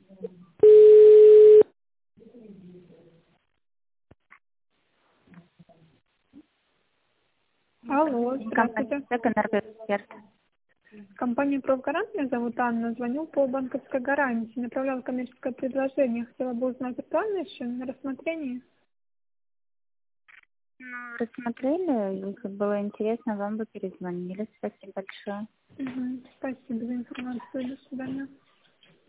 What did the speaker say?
Алло, здравствуйте. Энергоэксперт. Компания «Профгарант», меня зовут Анна. Звоню по банковской гарантии. Направляла коммерческое предложение. Хотела бы узнать, актуально еще на рассмотрении. Рассмотрели, если было интересно, вам бы перезвонили. Спасибо большое. Спасибо за информацию. До свидания.